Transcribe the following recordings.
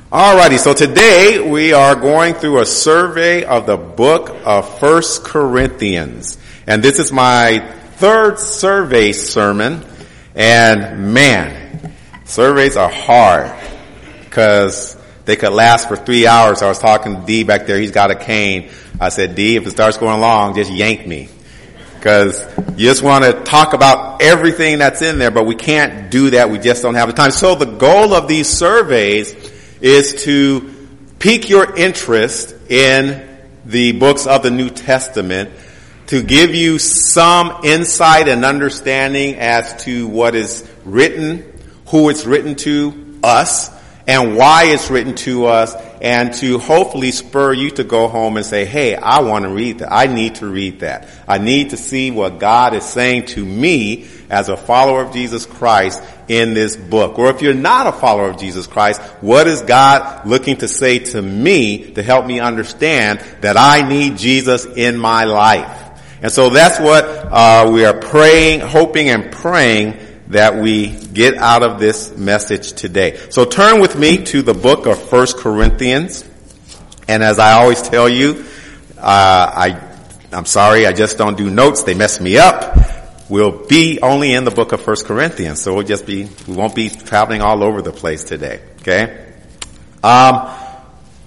Alrighty, so today we are going through a survey of the book of 1 Corinthians. And this is my third survey sermon. And man, surveys are hard because they could last for 3 hours. I was talking to D back there. He's got a cane. I said, D, if it starts going long, just yank me. Because you just want to talk about everything that's in there, but we can't do that. We just don't have the time. So the goal of these surveys is to pique your interest in the books of the New Testament, to give you some insight and understanding as to what is written, who it's written to, us, and why it's written to us, and to hopefully spur you to go home and say, hey, I want to read that. I need to read that. I need to see what God is saying to me as a follower of Jesus Christ in this book. Or if you're not a follower of Jesus Christ, what is God looking to say to me to help me understand that I need Jesus in my life? And so that's what we are praying, hoping and praying that we get out of this message today. So turn with me to the book of 1 Corinthians. And as I always tell you, I'm sorry, I just don't do notes. They mess me up. We'll be only in the book of 1 Corinthians. So we won't be traveling all over the place today. Okay? Now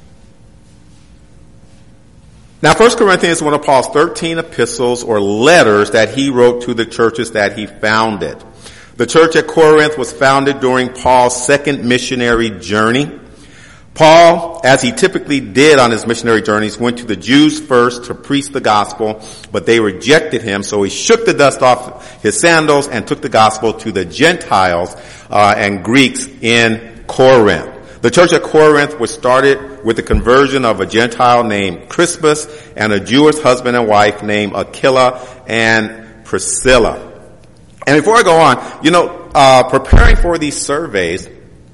1 Corinthians is one of Paul's 13 epistles or letters that he wrote to the churches that he founded. The church at Corinth was founded during Paul's second missionary journey. Paul, as he typically did on his missionary journeys, went to the Jews first to preach the gospel, but they rejected him, so he shook the dust off his sandals and took the gospel to the Gentiles and Greeks in Corinth. The church at Corinth was started with the conversion of a Gentile named Crispus and a Jewish husband and wife named Aquila and Priscilla. And before I go on, preparing for these surveys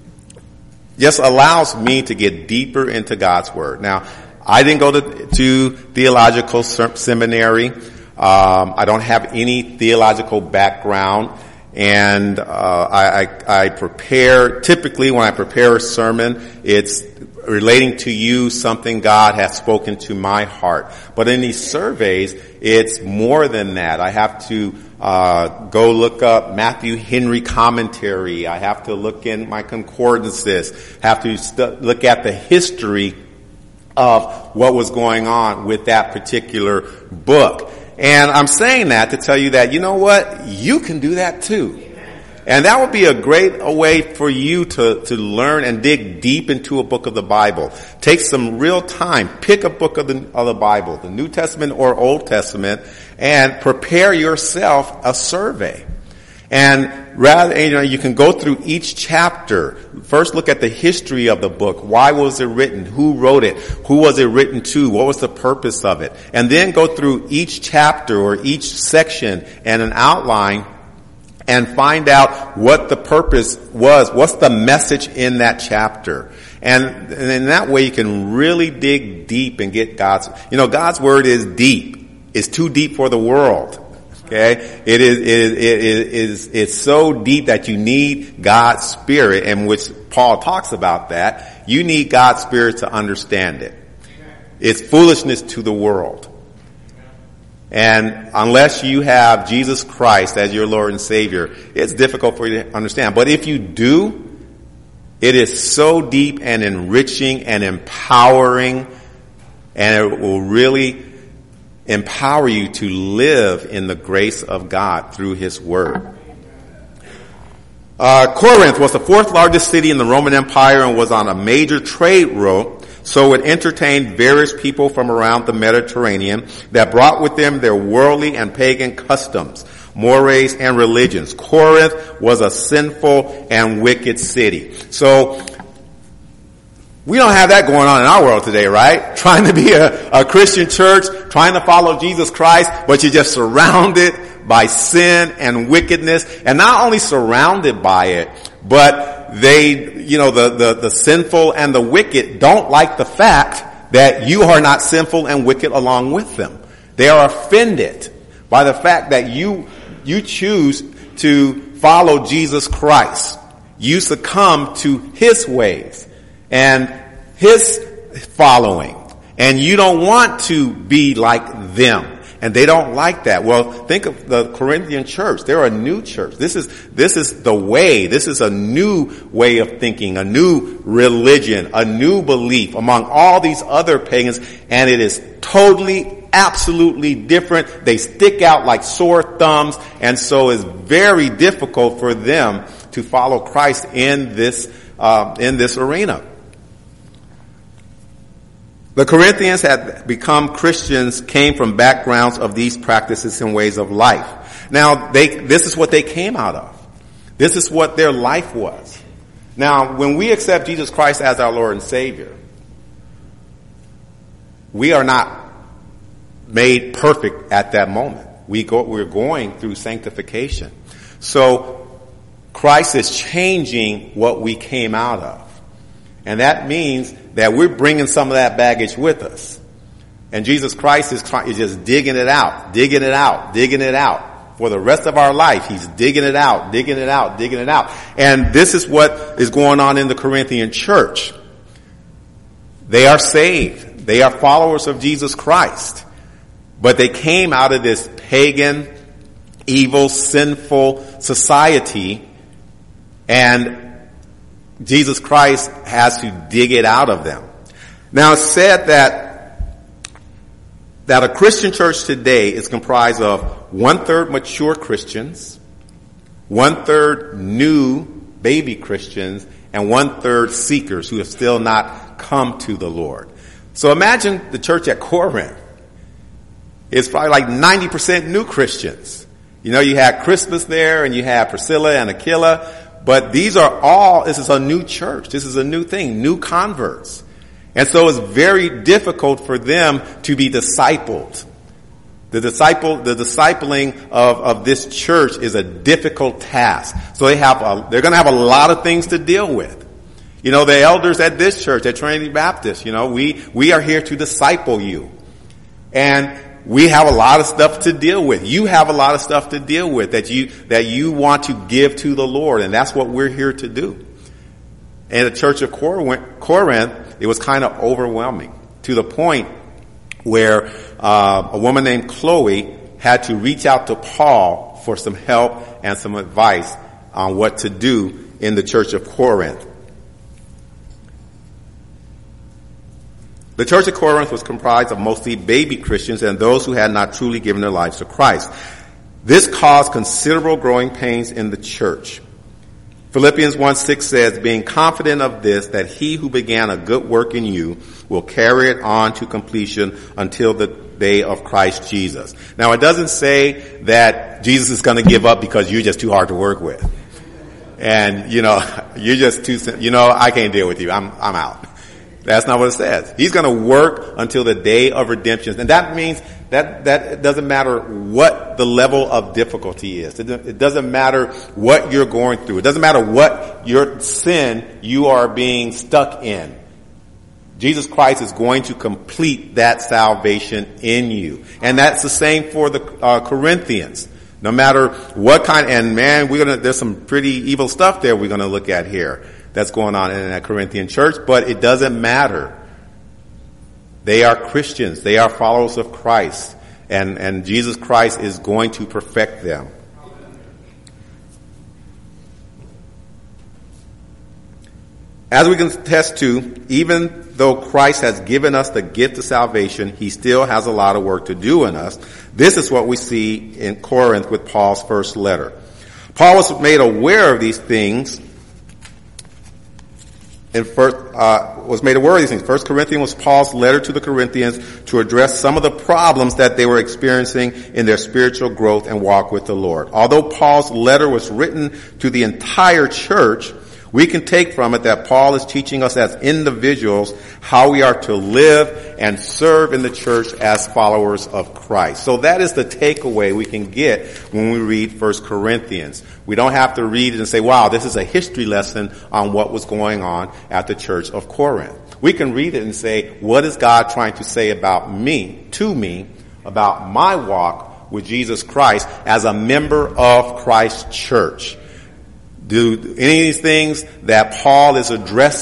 just allows me to get deeper into God's Word. Now, I didn't go to theological seminary. I don't have any theological background. And I prepare, typically when I prepare a sermon, it's relating to you something God has spoken to my heart. But in these surveys, it's more than that. I have to go look up Matthew Henry commentary. I have to look in my concordances. Have to look at the history of what was going on with that particular book. And I'm saying that to tell you that, you know what? You can do that too. And that would be a great way for you to learn and dig deep into a book of the Bible. Take some real time. Pick a book of the Bible, the New Testament or Old Testament, and prepare yourself a survey. And rather, you can go through each chapter. First look at the history of the book. Why was it written? Who wrote it? Who was it written to? What was the purpose of it? And then go through each chapter or each section and an outline and find out what the purpose was. What's the message in that chapter? And in that way you can really dig deep and get God's Word is deep. It's too deep for the world. Okay? It's so deep that you need God's Spirit, in which Paul talks about that. You need God's Spirit to understand it. It's foolishness to the world. And unless you have Jesus Christ as your Lord and Savior, it's difficult for you to understand. But if you do, it is so deep and enriching and empowering, and it will really empower you to live in the grace of God through His Word. Corinth was the fourth largest city in the Roman Empire and was on a major trade route. So it entertained various people from around the Mediterranean that brought with them their worldly and pagan customs, mores, and religions. Corinth was a sinful and wicked city. So we don't have that going on in our world today, right? Trying to be a Christian church, trying to follow Jesus Christ, but you're just surrounded by sin and wickedness, and not only surrounded by it, but the sinful and the wicked don't like the fact that you are not sinful and wicked along with them. They are offended by the fact that you choose to follow Jesus Christ. You succumb to His ways. and his following. And you don't want to be like them. And they don't like that. Well, think of the Corinthian church. They're a new church. This is the way. This is a new way of thinking, a new religion, a new belief among all these other pagans. And it is totally, absolutely different. They stick out like sore thumbs. And so it's very difficult for them to follow Christ in this arena. The Corinthians had become Christians, came from backgrounds of these practices and ways of life. Now, this is what they came out of. This is what their life was. Now, when we accept Jesus Christ as our Lord and Savior, we are not made perfect at that moment. We're going through sanctification. So, Christ is changing what we came out of. And that means that we're bringing some of that baggage with us. And Jesus Christ is just digging it out. For the rest of our life, he's digging it out. And this is what is going on in the Corinthian church. They are saved. They are followers of Jesus Christ. But they came out of this pagan, evil, sinful society, and Jesus Christ has to dig it out of them. Now, it's said that a Christian church today is comprised of 1/3 mature Christians, 1/3 new baby Christians, and 1/3 seekers who have still not come to the Lord. So imagine the church at Corinth. It's probably like 90% new Christians. You know, you had Crispus there, and you had Priscilla and Aquila. But this is a new church. This is a new thing, new converts. And so it's very difficult for them to be discipled. The discipling of this church is a difficult task. So they're going to have a lot of things to deal with. You know, the elders at this church, at Trinity Baptist, you know, we are here to disciple you. And we have a lot of stuff to deal with. You have a lot of stuff to deal with that you want to give to the Lord, and that's what we're here to do. And the church of Corinth, it was kind of overwhelming to the point where a woman named Chloe had to reach out to Paul for some help and some advice on what to do in the church of Corinth. The church of Corinth was comprised of mostly baby Christians and those who had not truly given their lives to Christ. This caused considerable growing pains in the church. Philippians 1:6 says, being confident of this, that he who began a good work in you will carry it on to completion until the day of Christ Jesus. Now, it doesn't say that Jesus is going to give up because you're just too hard to work with. And, you know, you're just too, I can't deal with you. I'm out. That's not what it says. He's going to work until the day of redemption. And that means that it doesn't matter what the level of difficulty is. It doesn't matter what you're going through. It doesn't matter what your sin you are being stuck in. Jesus Christ is going to complete that salvation in you. And that's the same for the Corinthians. No matter what kind, and man, there's some pretty evil stuff there we're going to look at here that's going on in that Corinthian church, but it doesn't matter. They are Christians. They are followers of Christ. And Jesus Christ is going to perfect them. As we can attest to, even though Christ has given us the gift of salvation, he still has a lot of work to do in us. This is what we see in Corinth with Paul's first letter. Paul was made aware of these things. Was made aware of these things. 1 Corinthians was Paul's letter to the Corinthians to address some of the problems that they were experiencing in their spiritual growth and walk with the Lord. Although Paul's letter was written to the entire church, we can take from it that Paul is teaching us as individuals how we are to live and serve in the church as followers of Christ. So that is the takeaway we can get when we read 1 Corinthians. We don't have to read it and say, wow, this is a history lesson on what was going on at the church of Corinth. We can read it and say, what is God trying to say about me, to me, about my walk with Jesus Christ as a member of Christ's church? Do any of these things that Paul is addressing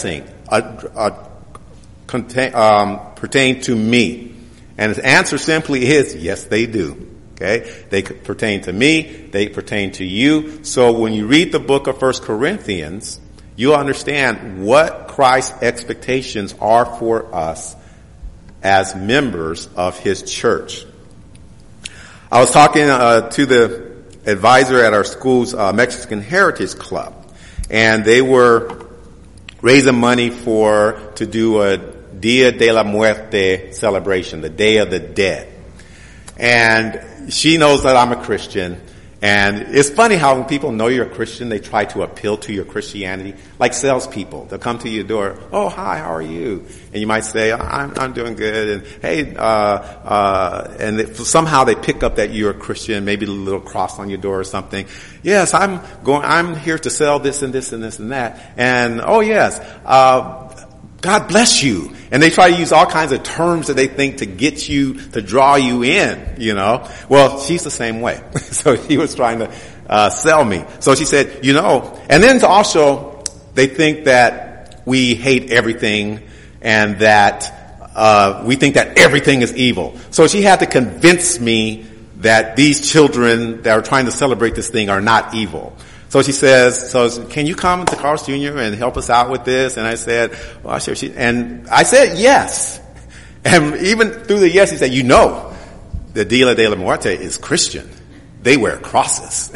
pertain to me? And his answer simply is, yes, they do. Okay? They pertain to me. They pertain to you. So when you read the book of 1 Corinthians, you'll understand what Christ's expectations are for us as members of his church. I was talking to the advisor at our school's Mexican Heritage Club, and they were raising money to do a Dia de la Muerte celebration, the Day of the Dead. And she knows that I'm a Christian. And it's funny how when people know you're a Christian, they try to appeal to your Christianity. Like salespeople. They'll come to your door. Oh, hi, how are you? And you might say, I'm doing good. And hey, somehow they pick up that you're a Christian, maybe a little cross on your door or something. Yes, I'm here to sell this and this and this and that. And oh yes, God bless you. And they try to use all kinds of terms that they think to get you, to draw you in, you know. Well, she's the same way. So she was trying to sell me. So she said, and then also they think that we hate everything and that we think that everything is evil. So she had to convince me that these children that are trying to celebrate this thing are not evil. So she says, can you come to Carl's Jr. and help us out with this? And I said, well, sure. And I said yes. And even through the yes, he said, the Dia de la Muerte is Christian. They wear crosses.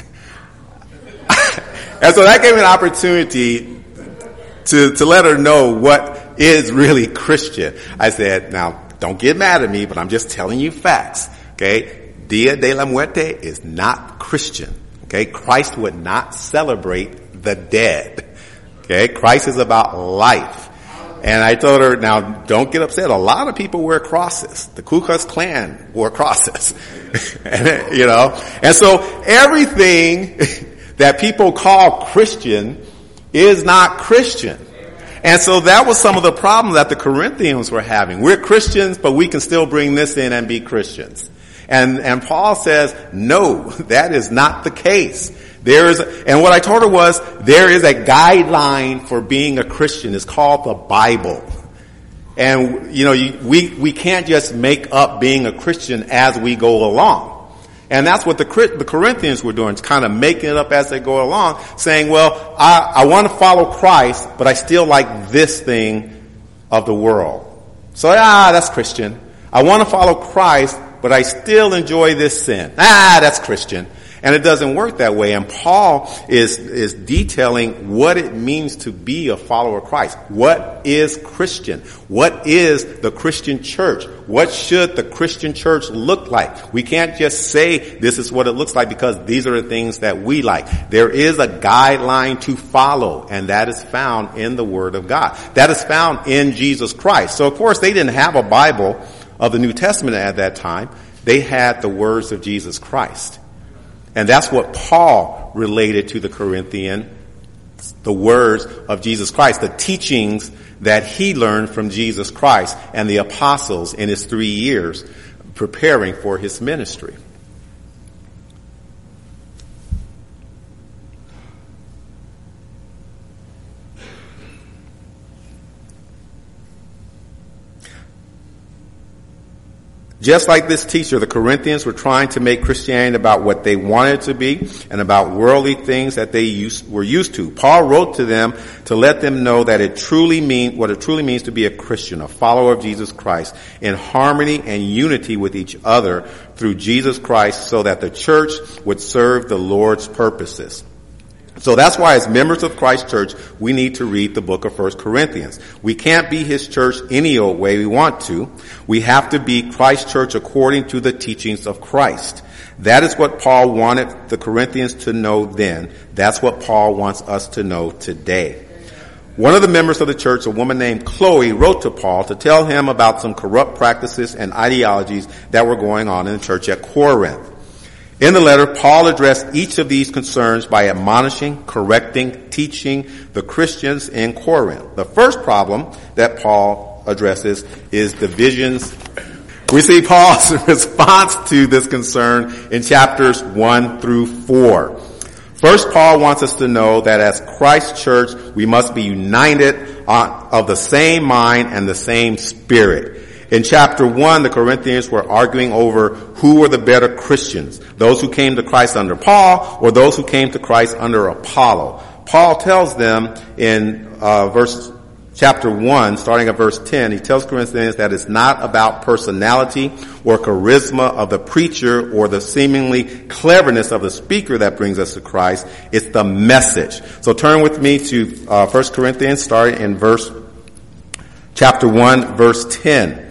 And so that gave me an opportunity to let her know what is really Christian. I said, now, don't get mad at me, but I'm just telling you facts. Okay? Dia de la Muerte is not Christian. Okay, Christ would not celebrate the dead. Okay, Christ is about life. And I told her, now don't get upset. A lot of people wear crosses. The Ku Klux Klan wore crosses. And so everything that people call Christian is not Christian. And so that was some of the problem that the Corinthians were having. We're Christians, but we can still bring this in and be Christians. And Paul says, no, that is not the case. And what I told her was, there is a guideline for being a Christian. It's called the Bible. And, we can't just make up being a Christian as we go along. And that's what the Corinthians were doing, kind of making it up as they go along, saying, well, I want to follow Christ, but I still like this thing of the world. So, that's Christian. I want to follow Christ, but I still enjoy this sin. That's Christian. And it doesn't work that way. And Paul is detailing what it means to be a follower of Christ. What is Christian? What is the Christian church? What should the Christian church look like? We can't just say this is what it looks like because these are the things that we like. There is a guideline to follow, and that is found in the Word of God. That is found in Jesus Christ. So of course they didn't have a Bible of the New Testament at that time. They had the words of Jesus Christ. And that's what Paul related to the Corinthians, the words of Jesus Christ, the teachings that he learned from Jesus Christ and the apostles in his 3 years preparing for his ministry. Just like this teacher, the Corinthians were trying to make Christianity about what they wanted it to be and about worldly things that they were used to. Paul wrote to them to let them know that what it truly means to be a Christian, a follower of Jesus Christ, in harmony and unity with each other through Jesus Christ, so that the church would serve the Lord's purposes. So that's why as members of Christ's church, we need to read the book of 1 Corinthians. We can't be his church any old way we want to. We have to be Christ's church according to the teachings of Christ. That is what Paul wanted the Corinthians to know then. That's what Paul wants us to know today. One of the members of the church, a woman named Chloe, wrote to Paul to tell him about some corrupt practices and ideologies that were going on in the church at Corinth. In the letter, Paul addressed each of these concerns by admonishing, correcting, teaching the Christians in Corinth. The first problem that Paul addresses is divisions. We see Paul's response to this concern in chapters 1 through 4. First, Paul wants us to know that as Christ's church, we must be united of the same mind and the same spirit. In chapter 1, the Corinthians were arguing over who were the better Christians, those who came to Christ under Paul or those who came to Christ under Apollo. Paul tells them in chapter 1, starting at verse 10, he tells Corinthians that it's not about personality or charisma of the preacher or the seemingly cleverness of the speaker that brings us to Christ. It's the message. So turn with me to 1 Corinthians, starting in chapter 1, verse 10.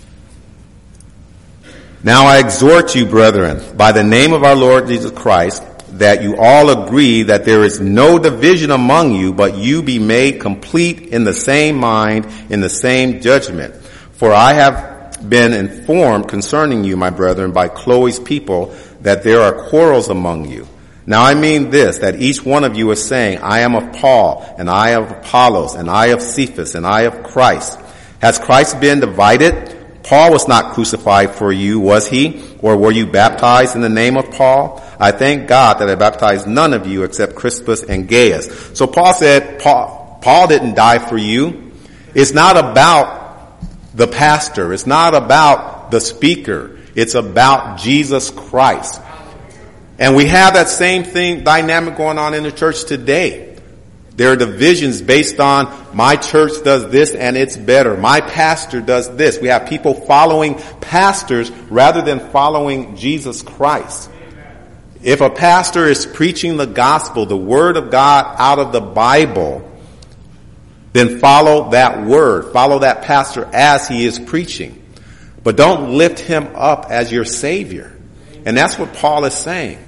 Now I exhort you, brethren, by the name of our Lord Jesus Christ, that you all agree that there is no division among you, but you be made complete in the same mind, in the same judgment. For I have been informed concerning you, my brethren, by Chloe's people, that there are quarrels among you. Now I mean this, that each one of you is saying, I am of Paul, and I of Apollos, and I of Cephas, and I of Christ. Has Christ been divided? Paul was not crucified for you, was he? Or were you baptized in the name of Paul? I thank God that I baptized none of you except Crispus and Gaius. So Paul said, Paul didn't die for you. It's not about the pastor. It's not about the speaker. It's about Jesus Christ. And we have that same dynamic going on in the church today. There are divisions based on my church does this and it's better. My pastor does this. We have people following pastors rather than following Jesus Christ. If a pastor is preaching the gospel, the word of God out of the Bible, then follow that word. Follow that pastor as he is preaching. But don't lift him up as your savior. And that's what Paul is saying.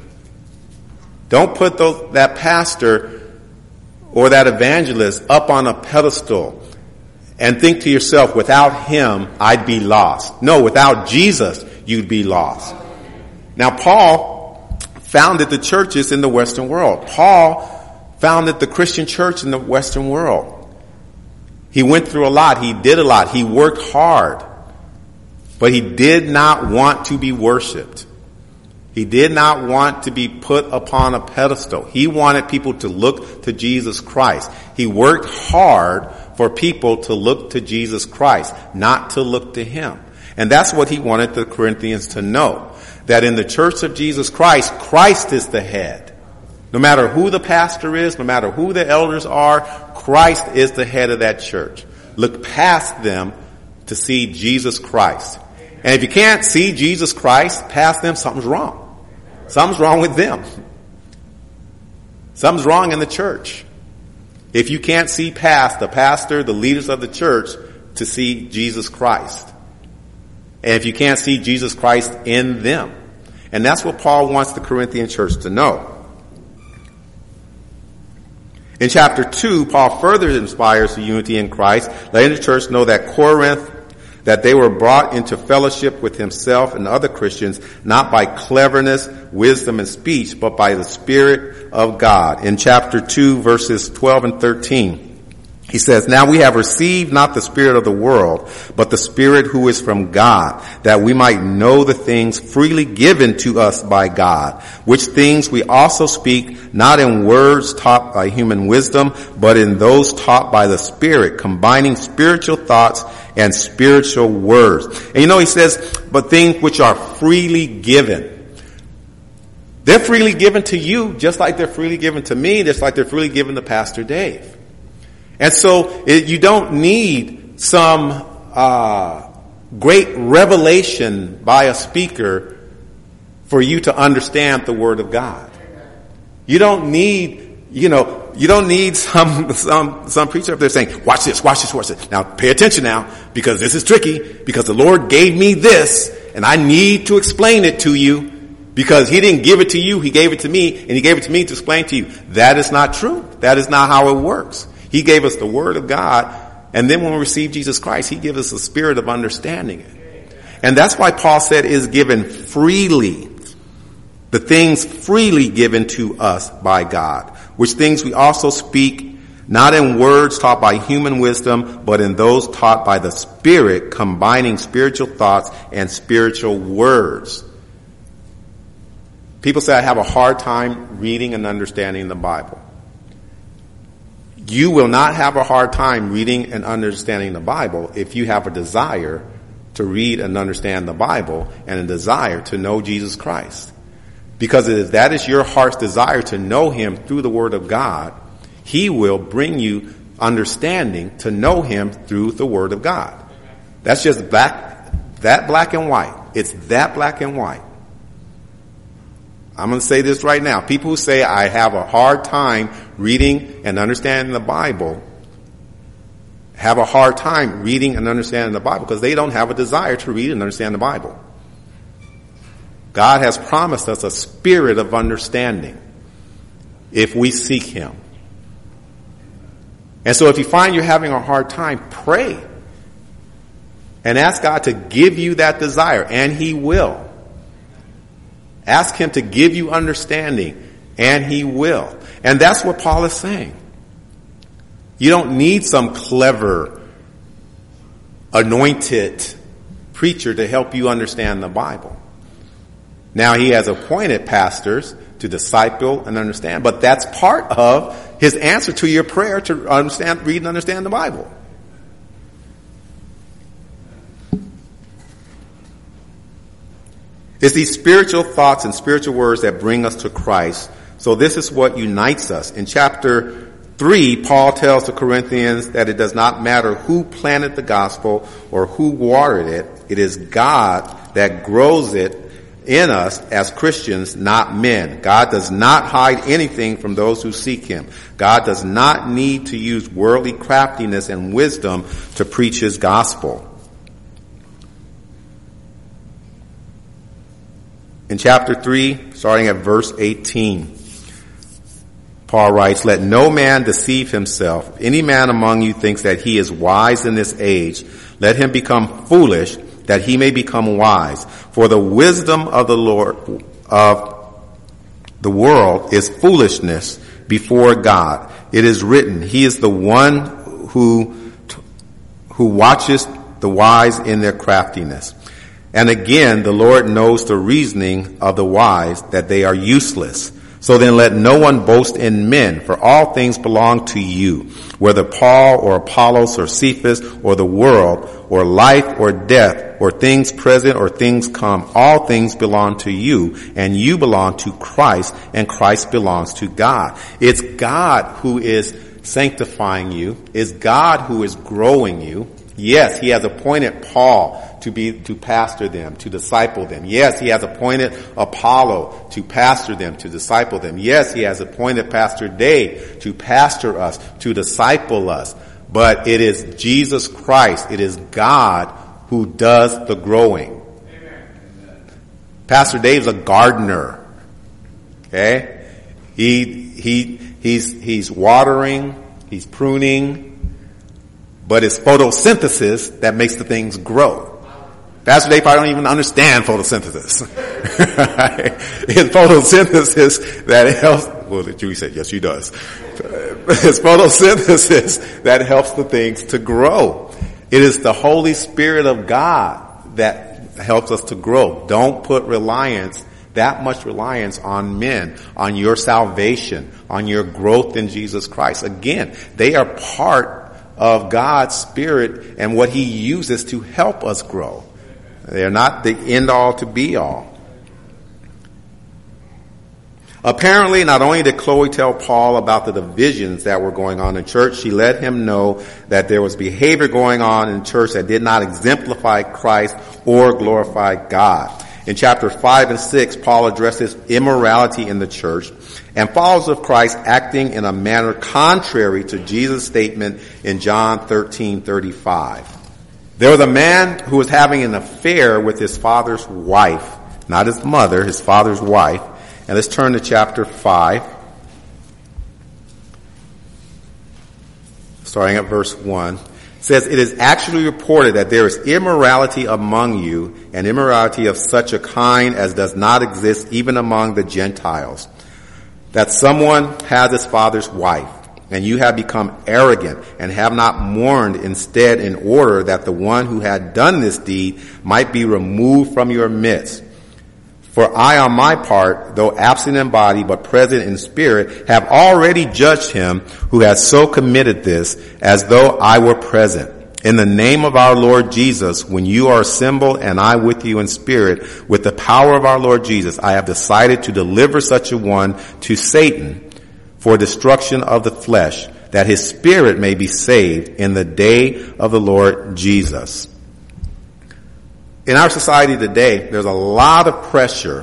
Don't put that pastor or that evangelist up on a pedestal and think to yourself, without him, I'd be lost. No, without Jesus, you'd be lost. Now, Paul founded the churches in the Western world. Paul founded the Christian church in the Western world. He went through a lot. He did a lot. He worked hard. But he did not want to be worshiped. He did not want to be put upon a pedestal. He wanted people to look to Jesus Christ. He worked hard for people to look to Jesus Christ, not to look to him. And that's what he wanted the Corinthians to know, that in the church of Jesus Christ, Christ is the head. No matter who the pastor is, no matter who the elders are, Christ is the head of that church. Look past them to see Jesus Christ. And if you can't see Jesus Christ past them, something's wrong. Something's wrong with them. Something's wrong in the church. If you can't see past the pastor, the leaders of the church, to see Jesus Christ. And if you can't see Jesus Christ in them. And that's what Paul wants the Corinthian church to know. In chapter 2, Paul further inspires the unity in Christ, letting the church know that Corinth, that they were brought into fellowship with himself and other Christians, not by cleverness, wisdom, and speech, but by the Spirit of God. In chapter 2, verses 12 and 13, he says, Now we have received not the spirit of the world, but the Spirit who is from God, that we might know the things freely given to us by God, which things we also speak, not in words taught by human wisdom, but in those taught by the Spirit, combining spiritual thoughts and spiritual words. And he says, but things which are freely given. They're freely given to you, just like they're freely given to me, just like they're freely given to Pastor Dave. And so you don't need some great revelation by a speaker for you to understand the Word of God. You don't need, you don't need some preacher up there saying, watch this. Now pay attention now, because this is tricky, because the Lord gave me this, and I need to explain it to you, because he didn't give it to you, he gave it to me, and he gave it to me to explain to you. That is not true. That is not how it works. He gave us the Word of God, and then when we receive Jesus Christ, he gives us the spirit of understanding it. And that's why Paul said is given freely. The things freely given to us by God, which things we also speak, not in words taught by human wisdom, but in those taught by the Spirit, combining spiritual thoughts and spiritual words. People say I have a hard time reading and understanding the Bible. You will not have a hard time reading and understanding the Bible if you have a desire to read and understand the Bible and a desire to know Jesus Christ. Because if that is your heart's desire to know him through the Word of God, he will bring you understanding to know him through the Word of God. That's just that black and white. It's that black and white. I'm going to say this right now. People who say I have a hard time reading and understanding the Bible have a hard time reading and understanding the Bible because they don't have a desire to read and understand the Bible. God has promised us a spirit of understanding if we seek him. And so if you find you're having a hard time, pray and ask God to give you that desire, and he will. Ask him to give you understanding, and he will. And that's what Paul is saying. You don't need some clever, anointed preacher to help you understand the Bible. Now, he has appointed pastors to disciple and understand, but that's part of his answer to your prayer to understand, read and understand the Bible. It's these spiritual thoughts and spiritual words that bring us to Christ. So this is what unites us. In chapter 3, Paul tells the Corinthians that it does not matter who planted the gospel or who watered it. It is God that grows it in us as Christians, not men. God does not hide anything from those who seek him. God does not need to use worldly craftiness and wisdom to preach his gospel. In chapter 3, starting at verse 18, Paul writes, "Let no man deceive himself. If any man among you thinks that he is wise in this age, let him become foolish, that he may become wise. For the wisdom of the Lord of the world is foolishness before God. It is written, he is the one who watches the wise in their craftiness. And again, the Lord knows the reasoning of the wise, that they are useless. So then let no one boast in men, for all things belong to you, whether Paul or Apollos or Cephas or the world or life or death or things present or things come. All things belong to you, and you belong to Christ, and Christ belongs to God." It's God who is sanctifying you. It's God who is growing you. Yes, he has appointed Paul to pastor them, to disciple them. Yes, he has appointed Apollo to pastor them, to disciple them. Yes, he has appointed Pastor Dave to pastor us, to disciple us. But it is Jesus Christ, it is God who does the growing. Amen. Pastor Dave's a gardener. Okay? He's watering, he's pruning, but it's photosynthesis that makes the things grow. Pastor Dave probably don't even understand photosynthesis. It's photosynthesis that helps, well, Julie said, yes, she does. It's photosynthesis that helps the things to grow. It is the Holy Spirit of God that helps us to grow. Don't put that much reliance on men, on your salvation, on your growth in Jesus Christ. Again, they are part of God's Spirit and what he uses to help us grow. They are not the end all to be all. Apparently, not only did Chloe tell Paul about the divisions that were going on in church, she let him know that there was behavior going on in church that did not exemplify Christ or glorify God. In chapter 5 and 6, Paul addresses immorality in the church and followers of Christ acting in a manner contrary to Jesus' statement in John 13:35. There was a man who was having an affair with his father's wife, not his mother, his father's wife. And let's turn to chapter 5, starting at verse 1. It says, "It is actually reported that there is immorality among you, and immorality of such a kind as does not exist even among the Gentiles, that someone has his father's wife. And you have become arrogant and have not mourned instead in order that the one who had done this deed might be removed from your midst. For I on my part, though absent in body but present in spirit, have already judged him who has so committed this, as though I were present. In the name of our Lord Jesus, when you are assembled and I with you in spirit, with the power of our Lord Jesus, I have decided to deliver such a one to Satan for destruction of the flesh, that his spirit may be saved in the day of the Lord Jesus. In our society today, there's a lot of pressure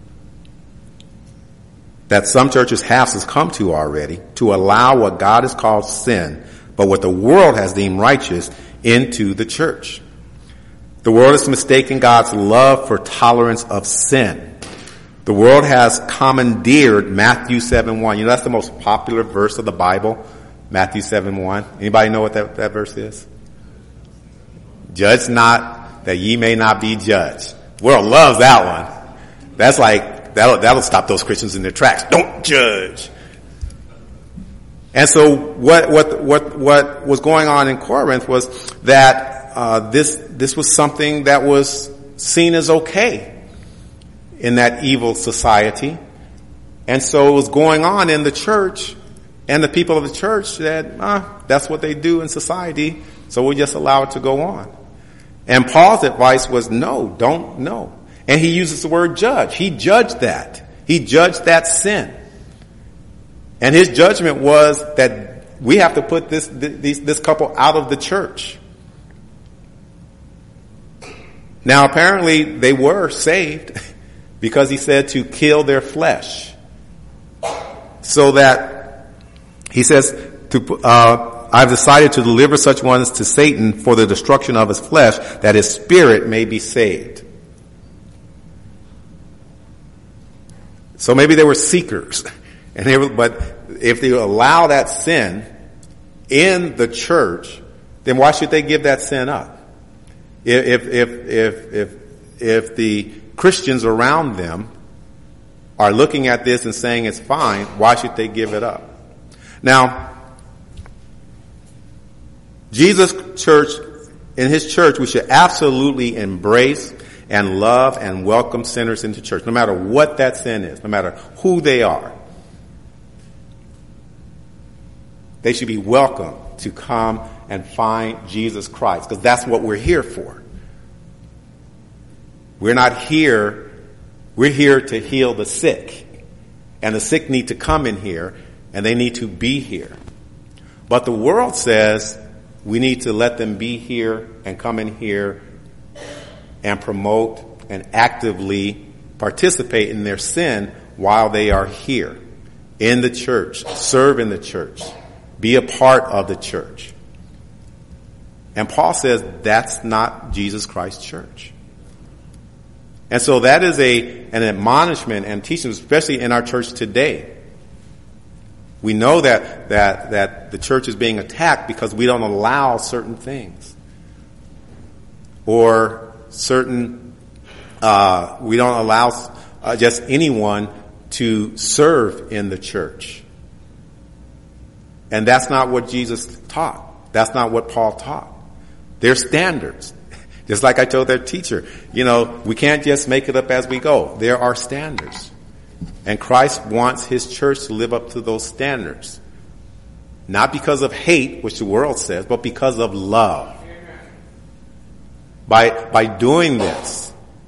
that some churches have succumbed to already to allow what God has called sin, but what the world has deemed righteous, into the church. The world is mistaking God's love for tolerance of sin. The world has commandeered Matthew 7:1. You know, that's the most popular verse of the Bible, Matthew 7:1. Anybody know what that verse is? Judge not, that ye may not be judged. The world loves that one. That's like, that'll stop those Christians in their tracks. Don't judge. And so what was going on in Corinth was that, this was something that was seen as okay in that evil society. And so it was going on in the church, and the people of the church said, that's what they do in society, so we'll just allow it to go on. And Paul's advice was no. And he uses the word judge. He judged that. He judged that sin. And his judgment was that we have to put this couple out of the church. Now apparently they were saved because he said to kill their flesh. So that he says I've decided to deliver such ones to Satan for the destruction of his flesh, that his spirit may be saved. So maybe they were seekers. But if they allow that sin in the church, then why should they give that sin up? If the Christians around them are looking at this and saying it's fine, why should they give it up? Now, Jesus church, in his church, we should absolutely embrace and love and welcome sinners into church, no matter what that sin is, no matter who they are. They should be welcome to come and find Jesus Christ, because that's what we're here for. We're here to heal the sick. And the sick need to come in here, and they need to be here. But the world says we need to let them be here and come in here and promote and actively participate in their sin while they are here in the church, serve in the church, be a part of the church. And Paul says that's not Jesus Christ's church. And so that is an admonishment and teaching, especially in our church today. We know that the church is being attacked because we don't allow certain things. Or we don't allow just anyone to serve in the church. And that's not what Jesus taught. That's not what Paul taught. There's standards. Just like I told their teacher, we can't just make it up as we go. There are standards. And Christ wants his church to live up to those standards. Not because of hate, which the world says, but because of love. By doing this,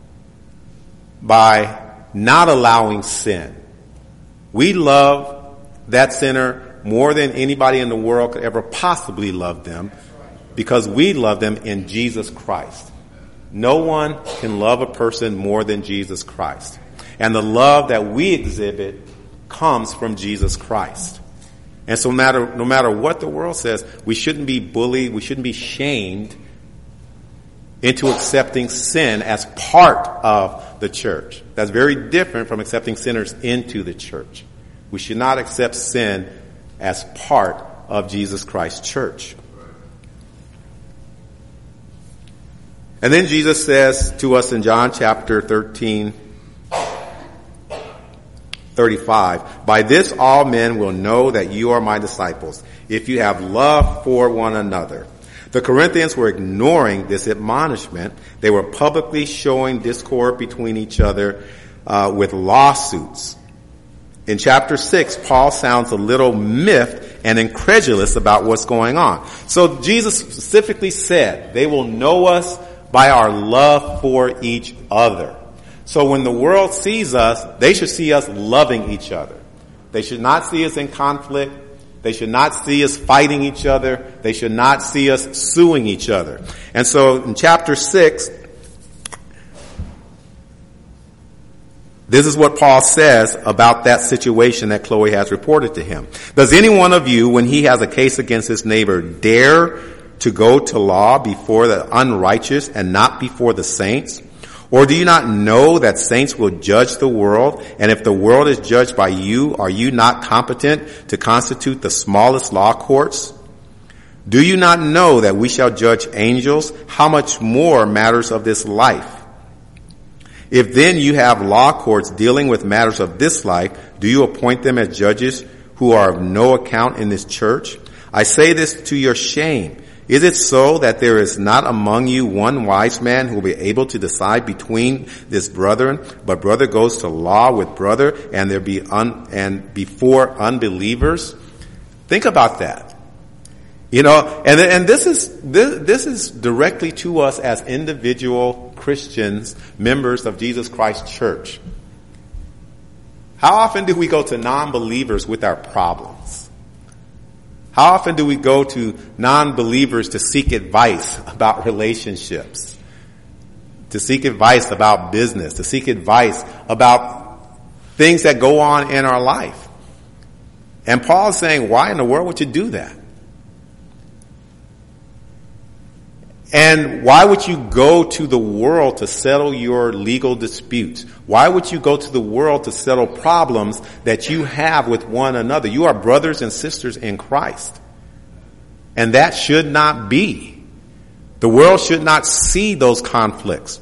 by not allowing sin, we love that sinner more than anybody in the world could ever possibly love them, because we love them in Jesus Christ. No one can love a person more than Jesus Christ. And the love that we exhibit comes from Jesus Christ. And so no matter what the world says, we shouldn't be bullied, we shouldn't be shamed into accepting sin as part of the church. That's very different from accepting sinners into the church. We should not accept sin as part of Jesus Christ's church. And then Jesus says to us in John chapter 13:35, by this all men will know that you are my disciples, if you have love for one another. The Corinthians were ignoring this admonishment. They were publicly showing discord between each other. with lawsuits. In chapter 6, Paul sounds a little miffed and incredulous about what's going on. So Jesus specifically said, they will know us by our love for each other. So when the world sees us, they should see us loving each other. They should not see us in conflict. They should not see us fighting each other. They should not see us suing each other. And so in chapter 6, this is what Paul says about that situation that Chloe has reported to him. Does any one of you, when he has a case against his neighbor, dare to go to law before the unrighteous and not before the saints? Or do you not know that saints will judge the world? And if the world is judged by you, are you not competent to constitute the smallest law courts? Do you not know that we shall judge angels? How much more matters of this life? If then you have law courts dealing with matters of this life, do you appoint them as judges who are of no account in this church? I say this to your shame. Is it so that there is not among you one wise man who will be able to decide between this brethren, but brother goes to law with brother and there be and before unbelievers? Think about that. You know, and this is directly to us as individual Christians, members of Jesus Christ Church. How often do we go to non-believers with our problems? How often do we go to non-believers to seek advice about relationships, to seek advice about business, to seek advice about things that go on in our life? And Paul's saying, why in the world would you do that? And why would you go to the world to settle your legal disputes? Why would you go to the world to settle problems that you have with one another? You are brothers and sisters in Christ. And that should not be. The world should not see those conflicts.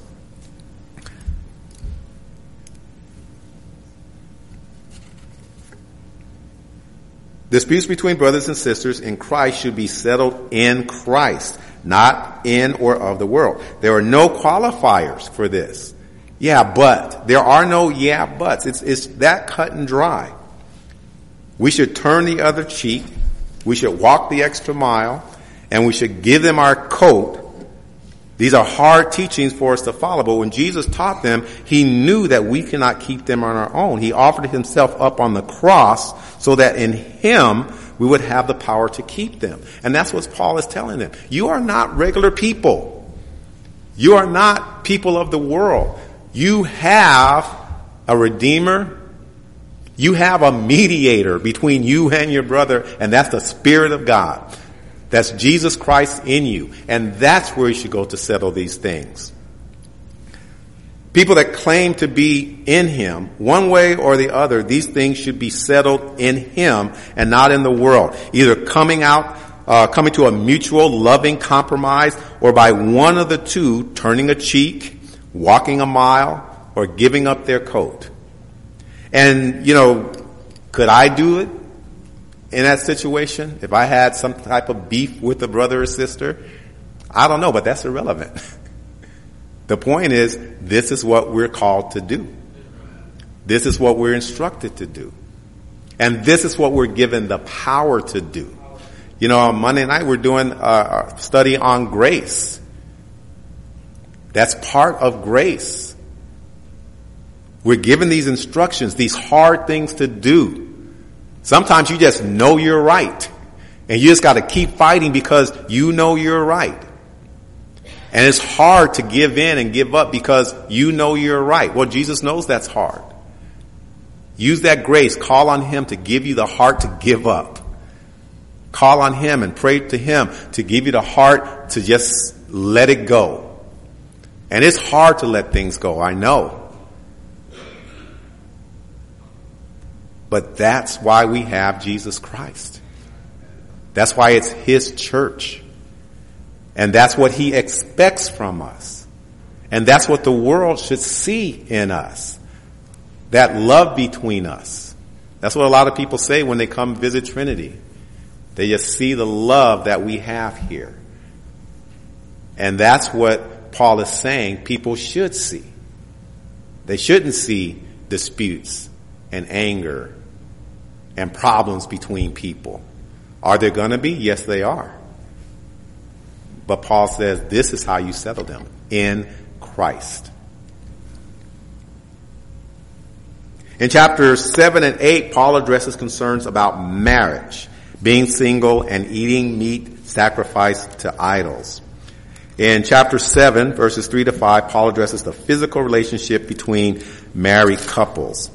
Disputes between brothers and sisters in Christ should be settled in Christ, not in or of the world. There are no qualifiers for this. Yeah, but. There are no yeah, buts. It's that cut and dry. We should turn the other cheek. We should walk the extra mile. And we should give them our coat. These are hard teachings for us to follow, but when Jesus taught them, he knew that we cannot keep them on our own. He offered himself up on the cross so that in him we would have the power to keep them. And that's what Paul is telling them. You are not regular people. You are not people of the world. You have a redeemer. You have a mediator between you and your brother, and that's the Spirit of God. That's Jesus Christ in you. And that's where you should go to settle these things. People that claim to be in him, one way or the other, these things should be settled in him and not in the world. Either coming to a mutual loving compromise, or by one of the two turning a cheek, walking a mile, or giving up their coat. And, could I do it in that situation? If I had some type of beef with a brother or sister? I don't know, but that's irrelevant. The point is, this is what we're called to do. This is what we're instructed to do. And this is what we're given the power to do. On Monday night we're doing a study on grace. That's part of grace. We're given these instructions, these hard things to do. Sometimes you just know you're right. And you just got to keep fighting because you know you're right. And it's hard to give in and give up because you know you're right. Well, Jesus knows that's hard. Use that grace. Call on him to give you the heart to give up. Call on him and pray to him to give you the heart to just let it go. And it's hard to let things go, I know. But that's why we have Jesus Christ. That's why it's his church. And that's what he expects from us. And that's what the world should see in us. That love between us. That's what a lot of people say when they come visit Trinity. They just see the love that we have here. And that's what Paul is saying people should see. They shouldn't see disputes and anger and problems between people. Are there going to be? Yes, they are. But Paul says this is how you settle them, in Christ. In chapters 7 and 8, Paul addresses concerns about marriage, being single, and eating meat sacrificed to idols. In chapter 7, verses 3 to 5, Paul addresses the physical relationship between married couples.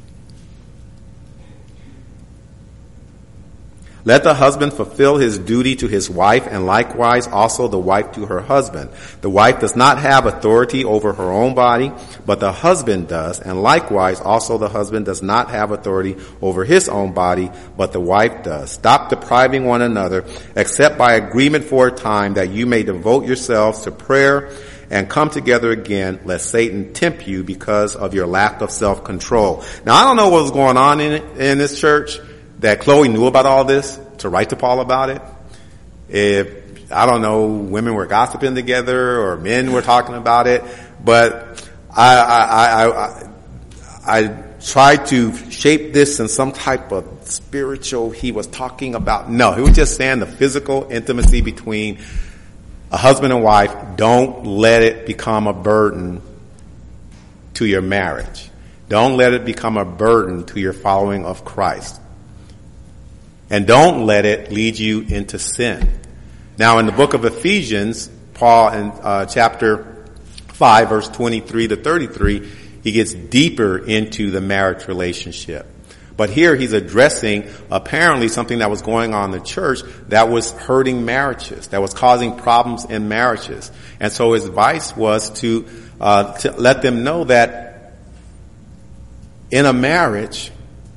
Let the husband fulfill his duty to his wife, and likewise also the wife to her husband. The wife does not have authority over her own body, but the husband does, and likewise also the husband does not have authority over his own body, but the wife does. Stop depriving one another, except by agreement for a time, that you may devote yourselves to prayer and come together again, lest Satan tempt you because of your lack of self-control. Now, I don't know what was going on in this church that Chloe knew about all this to write to Paul about it. If, I don't know, women were gossiping together or men were talking about it, but I tried to shape this in some type of spiritual, he was talking about. No, he was just saying the physical intimacy between a husband and wife. Don't let it become a burden to your marriage. Don't let it become a burden to your following of Christ. And don't let it lead you into sin. Now, in the book of Ephesians, Paul in chapter 5, verse 23 to 33, he gets deeper into the marriage relationship. But here he's addressing apparently something that was going on in the church that was hurting marriages, that was causing problems in marriages. And so his advice was to let them know that in a marriage,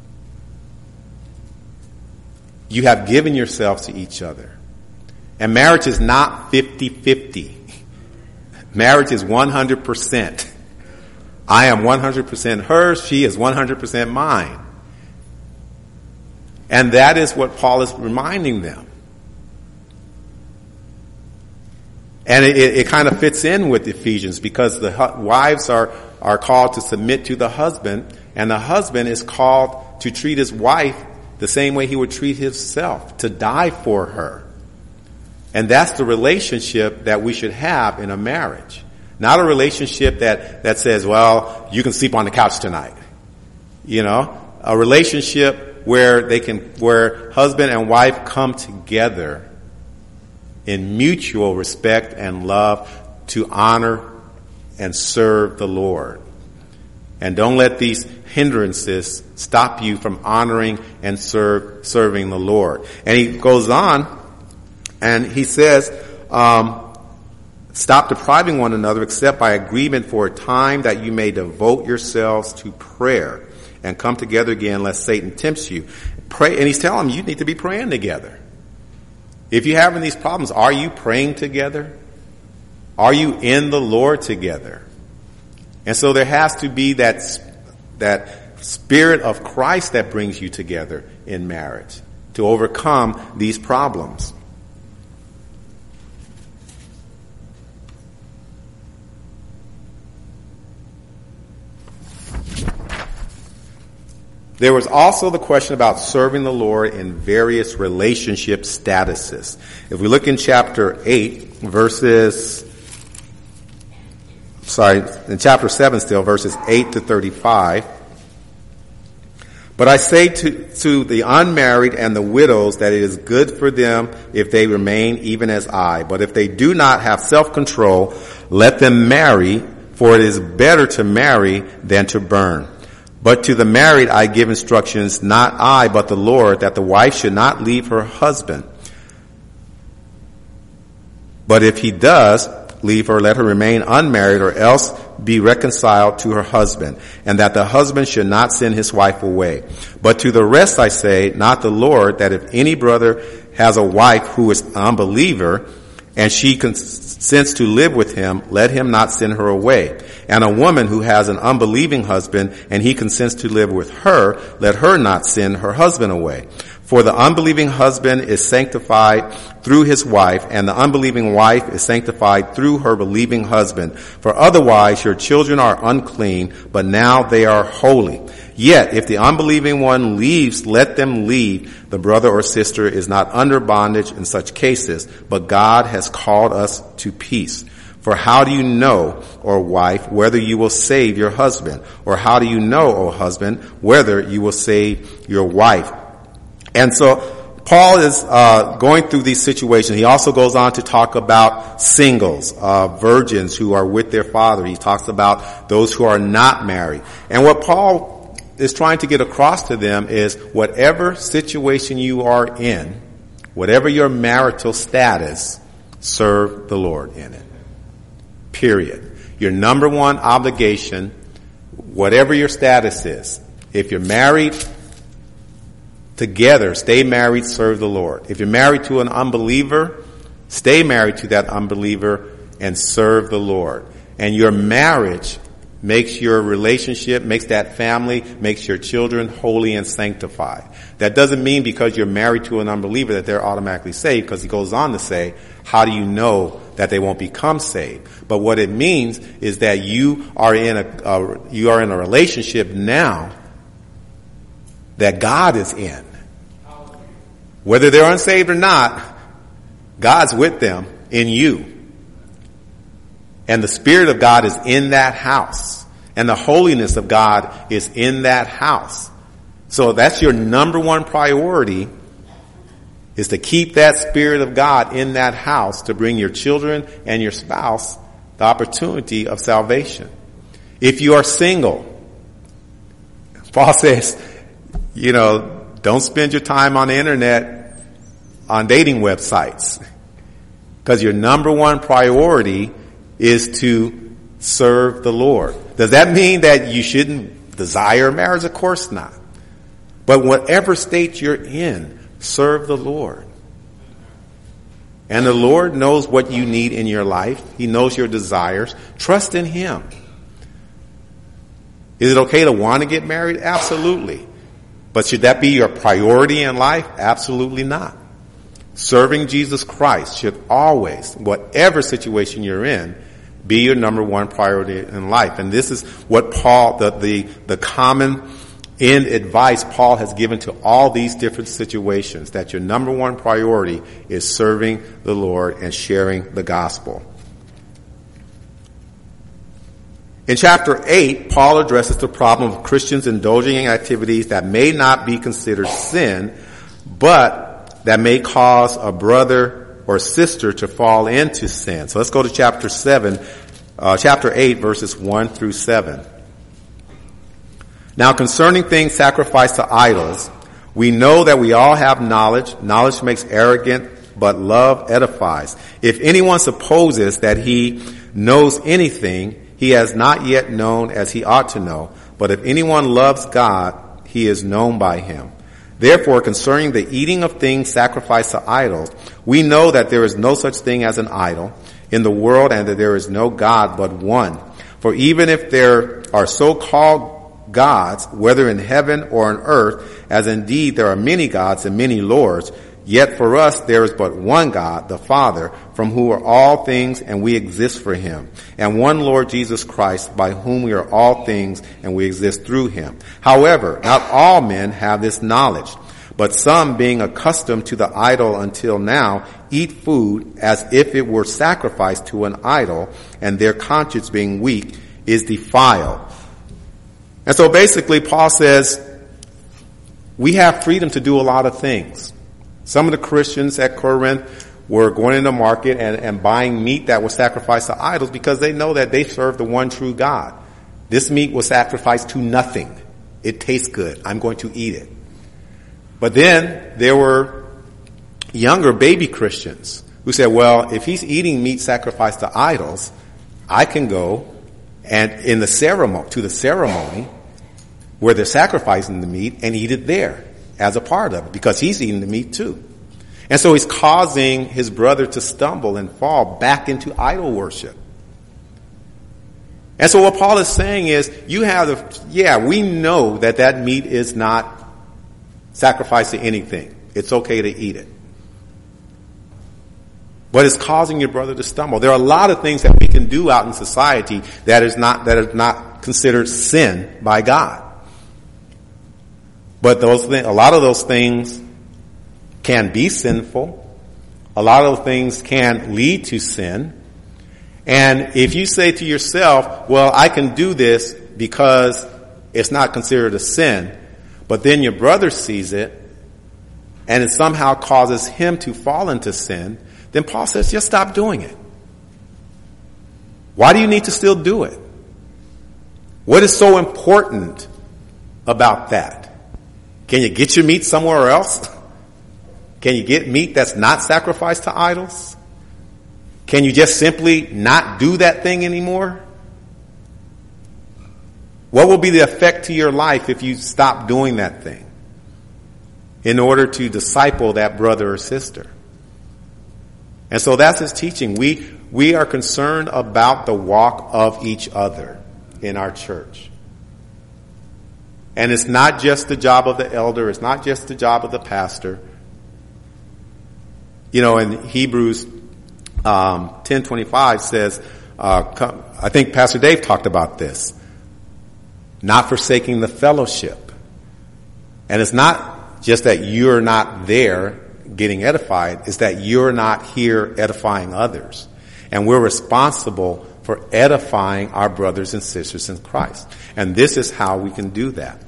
you have given yourselves to each other. And marriage is not 50-50. Marriage is 100%. I am 100% hers. She is 100% mine. And that is what Paul is reminding them. And it kind of fits in with Ephesians, because the wives are called to submit to the husband, and the husband is called to treat his wife the same way he would treat himself, to die for her. And that's the relationship that we should have in a marriage. Not a relationship that says, well, you can sleep on the couch tonight. You know, a relationship where where husband and wife come together in mutual respect and love to honor and serve the Lord. And don't let these hindrances stop you from honoring and serving the Lord. And he goes on and he says, stop depriving one another except by agreement for a time, that you may devote yourselves to prayer and come together again lest Satan tempts you. Pray, and he's telling them you need to be praying together. If you're having these problems, are you praying together? Are you in the Lord together? And so there has to be that spirit of Christ that brings you together in marriage to overcome these problems. There was also the question about serving the Lord in various relationship statuses. If we look in chapter 8, in chapter 7 still, verses 8 to 35. But I say to the unmarried and the widows that it is good for them if they remain even as I. But if they do not have self-control, let them marry, for it is better to marry than to burn. But to the married I give instructions, not I, but the Lord, that the wife should not leave her husband. But if he does leave her, let her remain unmarried, or else be reconciled to her husband, and that the husband should not send his wife away. But to the rest I say, not the Lord, that if any brother has a wife who is an unbeliever, and she consents to live with him, let him not send her away. And a woman who has an unbelieving husband, and he consents to live with her, let her not send her husband away. For the unbelieving husband is sanctified through his wife, and the unbelieving wife is sanctified through her believing husband. For otherwise your children are unclean, but now they are holy. Yet if the unbelieving one leaves, let them leave. The brother or sister is not under bondage in such cases, but God has called us to peace. For how do you know, O wife, whether you will save your husband? Or how do you know, O husband, whether you will save your wife? And so Paul is going through these situations. He also goes on to talk about singles, virgins who are with their father. He talks about those who are not married. And what Paul is trying to get across to them is whatever situation you are in, whatever your marital status, serve the Lord in it. Period. Your number one obligation, whatever your status is, if you're married, together, stay married, serve the Lord. If you're married to an unbeliever, stay married to that unbeliever and serve the Lord. And your marriage makes your relationship, makes that family, makes your children holy and sanctified. That doesn't mean because you're married to an unbeliever that they're automatically saved, because he goes on to say, how do you know that they won't become saved? But what it means is that you are in a relationship now that God is in. Whether they're unsaved or not, God's with them in you. And the Spirit of God is in that house. And the holiness of God is in that house. So that's your number one priority, is to keep that Spirit of God in that house to bring your children and your spouse the opportunity of salvation. If you are single, Paul says, don't spend your time on the internet on dating websites, because your number one priority is to serve the Lord. Does that mean that you shouldn't desire marriage? Of course not. But whatever state you're in, serve the Lord. And the Lord knows what you need in your life. He knows your desires. Trust in Him. Is it okay to want to get married? Absolutely. But should that be your priority in life? Absolutely not. Serving Jesus Christ should always, whatever situation you're in, be your number one priority in life. And this is what Paul, the common end advice Paul has given to all these different situations, that your number one priority is serving the Lord and sharing the gospel. In chapter 8, Paul addresses the problem of Christians indulging in activities that may not be considered sin, but that may cause a brother or sister to fall into sin. So let's go to chapter 8, verses 1 through 7. Now concerning things sacrificed to idols, we know that we all have knowledge. Knowledge makes arrogant, but love edifies. If anyone supposes that he knows anything, he has not yet known as he ought to know. But if anyone loves God, he is known by Him. Therefore, concerning the eating of things sacrificed to idols, we know that there is no such thing as an idol in the world, and that there is no God but one. For even if there are so-called gods, whether in heaven or on earth, as indeed there are many gods and many lords, yet for us there is but one God, the Father, from whom are all things, and we exist for Him, and one Lord Jesus Christ, by whom we are all things, and we exist through Him. However, not all men have this knowledge, but some, being accustomed to the idol until now, eat food as if it were sacrificed to an idol, and their conscience, being weak, is defiled. And so basically Paul says we have freedom to do a lot of things. Some of the Christians at Corinth were going in the market and buying meat that was sacrificed to idols because they know that they serve the one true God. This meat was sacrificed to nothing. It tastes good. I'm going to eat it. But then there were younger baby Christians who said, well, if he's eating meat sacrificed to idols, I can go and to the ceremony where they're sacrificing the meat and eat it there as a part of it, because he's eating the meat too. And so he's causing his brother to stumble and fall back into idol worship. And so what Paul is saying is, we know that meat is not sacrificed to anything. It's okay to eat it. But it's causing your brother to stumble. There are a lot of things that we can do out in society that is not considered sin by God. But a lot of those things can be sinful. A lot of those things can lead to sin. And if you say to yourself, well, I can do this because it's not considered a sin, but then your brother sees it and it somehow causes him to fall into sin, then Paul says, just stop doing it. Why do you need to still do it? What is so important about that? Can you get your meat somewhere else? Can you get meat that's not sacrificed to idols? Can you just simply not do that thing anymore? What will be the effect to your life if you stop doing that thing in order to disciple that brother or sister? And so that's his teaching. We are concerned about the walk of each other in our church. And it's not just the job of the elder. It's not just the job of the pastor. You know, in Hebrews 10:25 says, I think Pastor Dave talked about this, not forsaking the fellowship. And it's not just that you're not there getting edified, it's that you're not here edifying others. And we're responsible for edifying our brothers and sisters in Christ. And this is how we can do that.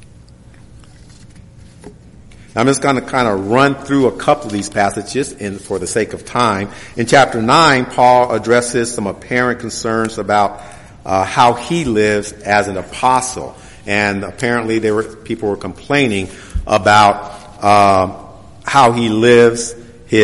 I'm just going to kind of run through a couple of these passages for the sake of time. In chapter 9, Paul addresses some apparent concerns about how he lives as an apostle. And apparently people were complaining about how he lives,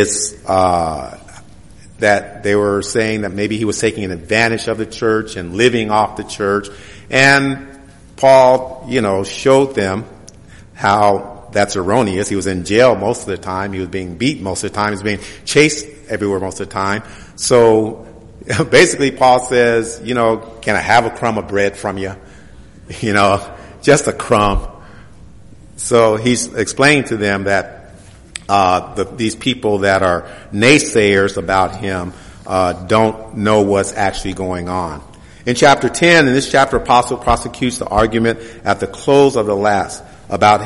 that they were saying that maybe he was taking an advantage of the church and living off the church. And Paul, showed them how that's erroneous. He was in jail most of the time. He was being beat most of the time. He was being chased everywhere most of the time. So basically Paul says, can I have a crumb of bread from you? Just a crumb. So he's explaining to them that these people that are naysayers about him don't know what's actually going on. In chapter 10, in this chapter, Apostle prosecutes the argument at the close of the last about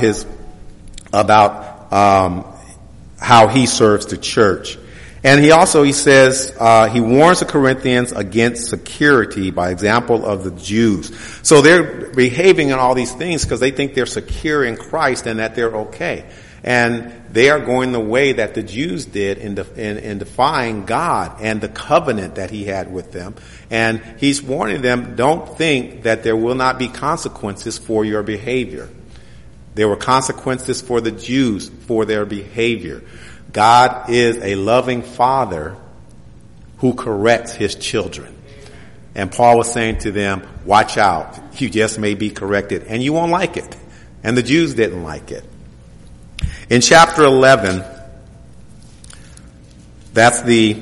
how he serves the church. And he says, he warns the Corinthians against security by example of the Jews. So they're behaving in all these things because they think they're secure in Christ and that they're okay. And they are going the way that the Jews did in defying God and the covenant that he had with them. And he's warning them, don't think that there will not be consequences for your behavior. There were consequences for the Jews for their behavior. God is a loving father who corrects his children. And Paul was saying to them, watch out. You just may be corrected and you won't like it. And the Jews didn't like it. In chapter 11, that's the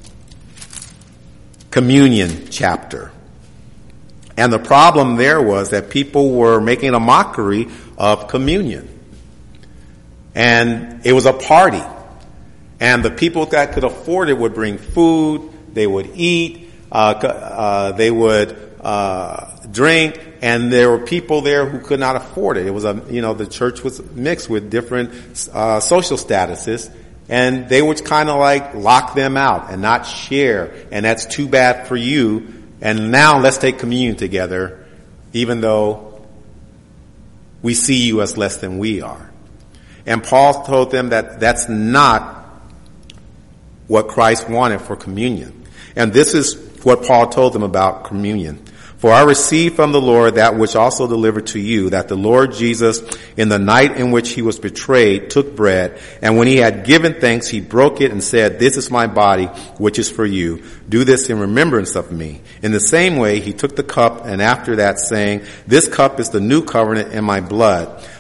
communion chapter. And the problem there was that people were making a mockery of communion. And it was a party. And the people that could afford it would bring food, they would eat, they would drink, and there were people there who could not afford it. It was the church was mixed with different social statuses, and they would kind of like lock them out and not share, and that's too bad for you. And now let's take communion together, even though we see you as less than we are. And Paul told them that that's not what Christ wanted for communion. And this is what Paul told them about communion. For I received from the Lord that which also delivered to you, that the Lord Jesus, in the night in which he was betrayed, took bread, and when he had given thanks, he broke it and said, this is my body, which is for you. Do this in remembrance of me. In the same way, he took the cup, and after that saying, this cup is the new covenant in my blood.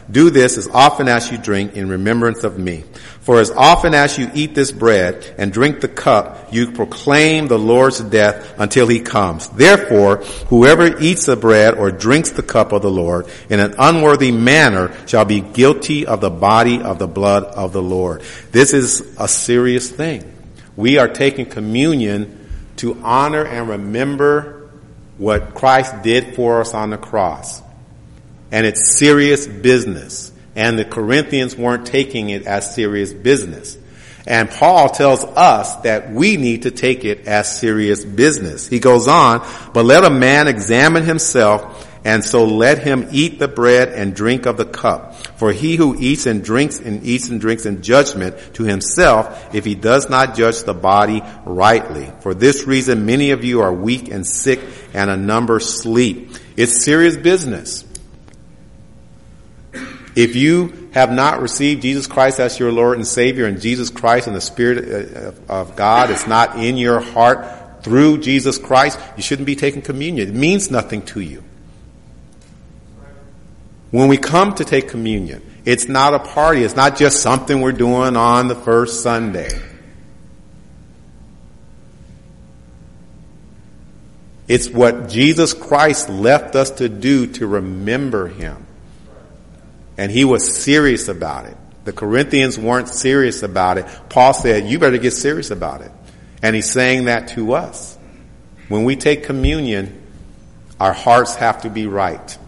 Do this as often as you drink in remembrance of me. For as often as you eat this bread and drink the cup, you proclaim the Lord's death until he comes. Therefore, whoever eats the bread or drinks the cup of the Lord in an unworthy manner shall be guilty of the body of the blood of the Lord. This is a serious thing. We are taking communion to honor and remember what Christ did for us on the cross. And it's serious business. And the Corinthians weren't taking it as serious business. And Paul tells us that we need to take it as serious business. He goes on, but let a man examine himself, and so let him eat the bread and drink of the cup. For he who eats and drinks in judgment to himself, if he does not judge the body rightly. For this reason, many of you are weak and sick, and a number sleep. It's serious business. If you have not received Jesus Christ as your Lord and Savior, and Jesus Christ and the Spirit of God is not in your heart through Jesus Christ, you shouldn't be taking communion. It means nothing to you. When we come to take communion, it's not a party. It's not just something we're doing on the first Sunday. It's what Jesus Christ left us to do to remember him. And he was serious about it. The Corinthians weren't serious about it. Paul said, you better get serious about it. And he's saying that to us. When we take communion, our hearts have to be right.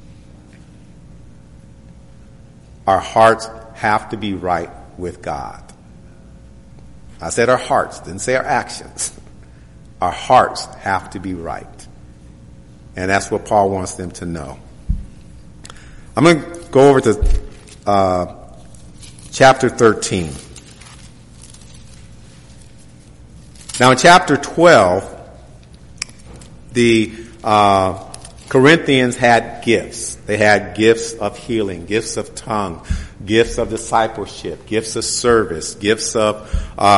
Our hearts have to be right with God. I said our hearts, didn't say our actions. Our hearts have to be right. And that's what Paul wants them to know. I'm going to go over to chapter 13. Now in chapter 12, the Corinthians had gifts. They had gifts of healing, gifts of tongue, gifts of discipleship, gifts of service, gifts of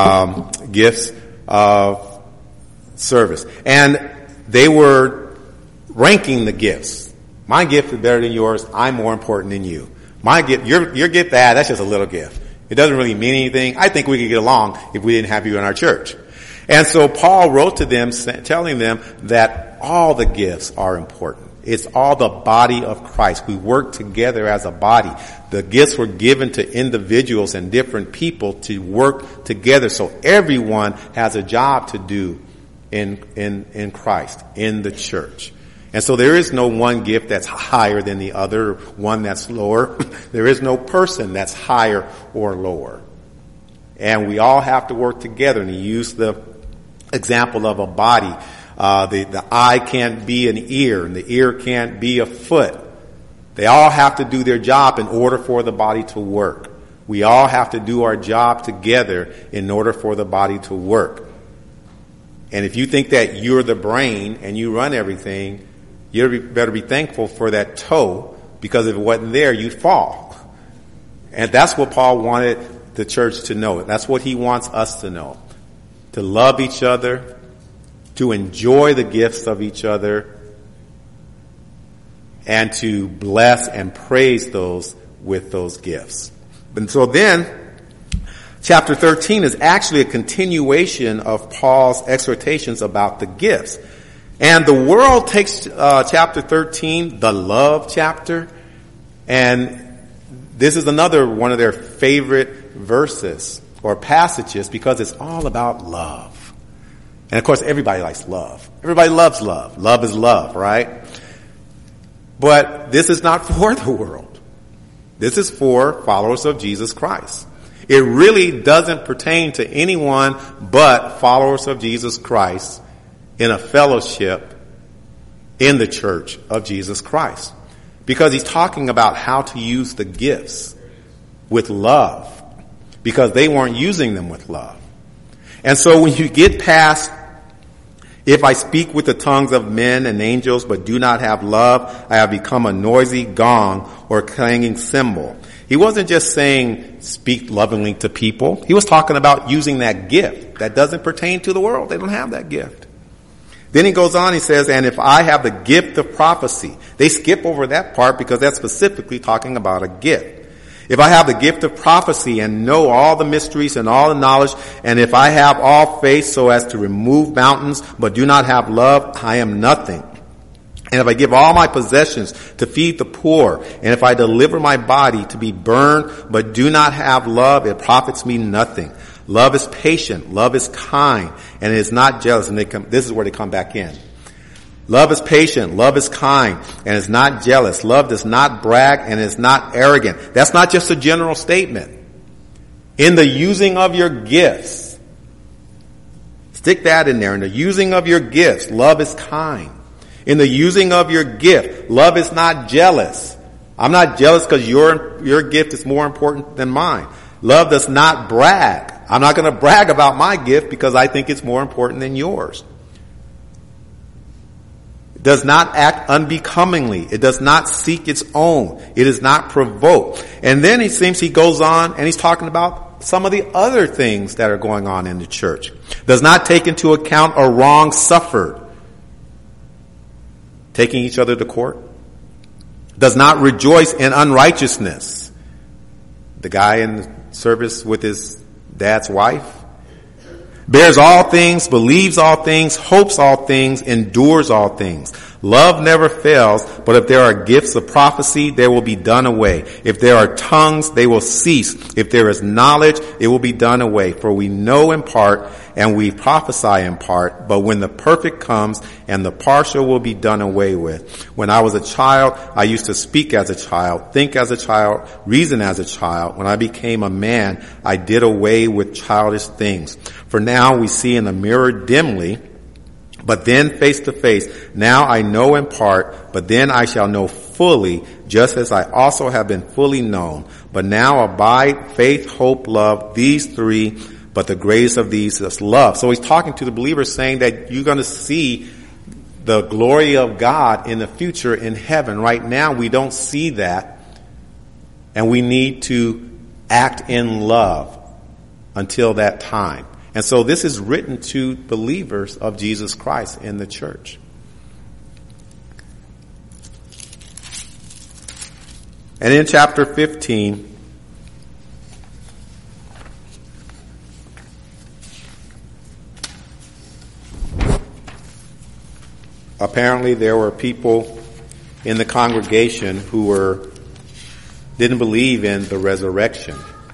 service. And they were ranking the gifts. My gift is better than yours. I'm more important than you. My gift, your gift, that's just a little gift. It doesn't really mean anything. I think we could get along if we didn't have you in our church. And so Paul wrote to them telling them that all the gifts are important. It's all the body of Christ. We work together as a body. The gifts were given to individuals and different people to work together. So everyone has a job to do in Christ, in the church. And so there is no one gift that's higher than the other, one that's lower. There is no person that's higher or lower. And we all have to work together. And he used the example of a body. The eye can't be an ear, and the ear can't be a foot. They all have to do their job in order for the body to work. We all have to do our job together in order for the body to work. And if you think that you're the brain and you run everything, you better be thankful for that toe, because if it wasn't there, you'd fall. And that's what Paul wanted the church to know. That's what he wants us to know. To love each other, to enjoy the gifts of each other, and to bless and praise those with those gifts. And so then, chapter 13 is actually a continuation of Paul's exhortations about the gifts. And the world takes chapter 13, the love chapter, and this is another one of their favorite verses or passages because it's all about love. And of course, everybody likes love. Everybody loves love. Love is love, right? But this is not for the world. This is for followers of Jesus Christ. It really doesn't pertain to anyone but followers of Jesus Christ in a fellowship in the church of Jesus Christ. Because he's talking about how to use the gifts with love. Because they weren't using them with love. And so when you get past, if I speak with the tongues of men and angels but do not have love, I have become a noisy gong or clanging cymbal. He wasn't just saying speak lovingly to people. He was talking about using that gift that doesn't pertain to the world. They don't have that gift. Then he goes on, he says, and if I have the gift of prophecy. They skip over that part because that's specifically talking about a gift. If I have the gift of prophecy and know all the mysteries and all the knowledge, and if I have all faith so as to remove mountains, but do not have love, I am nothing. And if I give all my possessions to feed the poor, and if I deliver my body to be burned, but do not have love, it profits me nothing. Love is patient, love is kind, and it is not jealous. And this is where they come back in. Love is patient, love is kind, and is not jealous. Love does not brag and is not arrogant. That's not just a general statement. In the using of your gifts, stick that in there. In the using of your gifts, love is kind. In the using of your gift, love is not jealous. I'm not jealous because your gift is more important than mine. Love does not brag. I'm not going to brag about my gift because I think it's more important than yours. It does not act unbecomingly. It does not seek its own. It is not provoked. And then he goes on and he's talking about some of the other things that are going on in the church. Does not take into account a wrong suffered. Taking each other to court. Does not rejoice in unrighteousness. The guy in the service with his dad's wife. Bears all things, believes all things, hopes all things, endures all things. Love never fails, but if there are gifts of prophecy, they will be done away. If there are tongues, they will cease. If there is knowledge, it will be done away. For we know in part and we prophesy in part, but when the perfect comes and the partial will be done away with. When I was a child, I used to speak as a child, think as a child, reason as a child. When I became a man, I did away with childish things. For now we see in a mirror dimly, but then face to face. Now I know in part, but then I shall know fully, just as I also have been fully known. But now abide faith, hope, love, these three, but the greatest of these is love. So he's talking to the believers saying that you're going to see the glory of God in the future in heaven. Right now we don't see that, and we need to act in love until that time. And so this is written to believers of Jesus Christ in the church. And in chapter 15, apparently there were people in the congregation who didn't believe in the resurrection.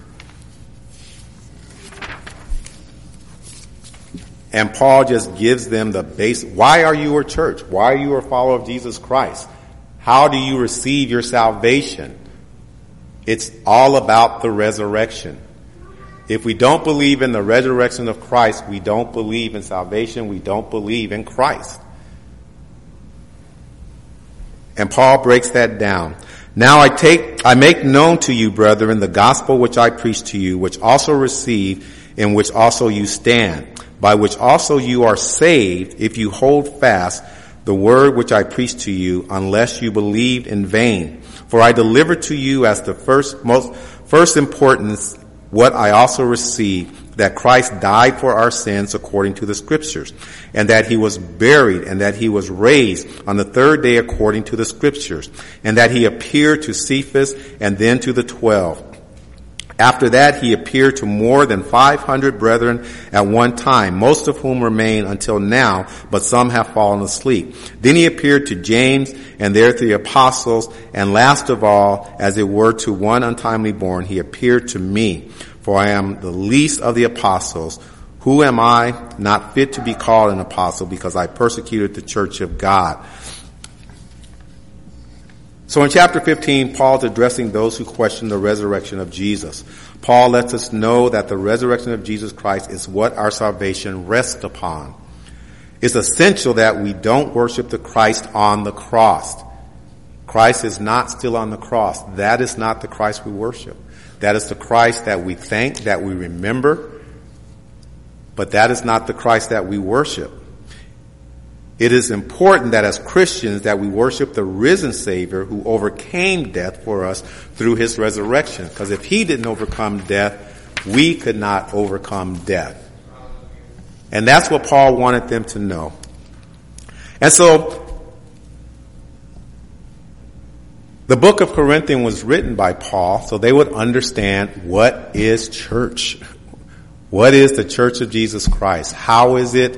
And Paul just gives them the base. Why are you a church? Why are you a follower of Jesus Christ? How do you receive your salvation? It's all about the resurrection. If we don't believe in the resurrection of Christ, we don't believe in salvation. We don't believe in Christ. And Paul breaks that down. Now I make known to you, brethren, the gospel which I preached to you, which also received, in which also you stand, by which also you are saved, if you hold fast the word which I preached to you, unless you believed in vain. For I delivered to you as the first importance what I also received, that Christ died for our sins according to the scriptures, and that he was buried, and that he was raised on the third day according to the scriptures, and that he appeared to Cephas and then to the 12. After that, he appeared to more than 500 brethren at one time, most of whom remain until now, but some have fallen asleep. Then he appeared to James, and there to the apostles, and last of all, as it were to one untimely born, he appeared to me. For I am the least of the apostles. Who am I, not fit to be called an apostle, because I persecuted the church of God? So in chapter 15, Paul's addressing those who question the resurrection of Jesus. Paul lets us know that the resurrection of Jesus Christ is what our salvation rests upon. It's essential that we don't worship the Christ on the cross. Christ is not still on the cross. That is not the Christ we worship. That is the Christ that we thank, that we remember, but that is not the Christ that we worship. It is important that as Christians that we worship the risen Savior who overcame death for us through his resurrection. Because if he didn't overcome death, we could not overcome death. And that's what Paul wanted them to know. And so, the book of Corinthians was written by Paul so they would understand what is church. What is the church of Jesus Christ? How is it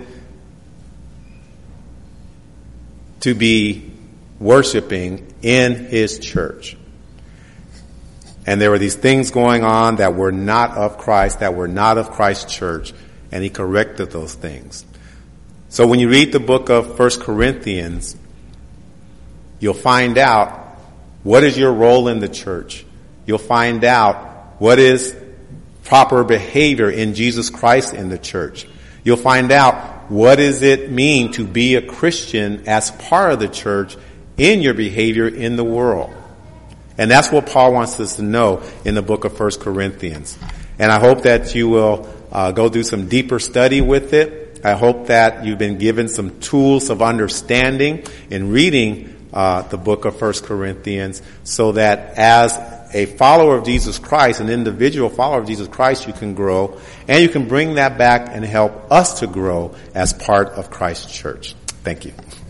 to be worshiping in his church? And there were these things going on that were not of Christ, that were not of Christ's church, and he corrected those things. So when you read the book of 1 Corinthians, you'll find out what is your role in the church. You'll find out what is proper behavior in Jesus Christ in the church. You'll find out what does it mean to be a Christian as part of the church in your behavior in the world. And that's what Paul wants us to know in the book of 1 Corinthians. And I hope that you will go do some deeper study with it. I hope that you've been given some tools of understanding in reading the book of 1 Corinthians, so that as a follower of Jesus Christ, an individual follower of Jesus Christ, you can grow, and you can bring that back and help us to grow as part of Christ's church. Thank you.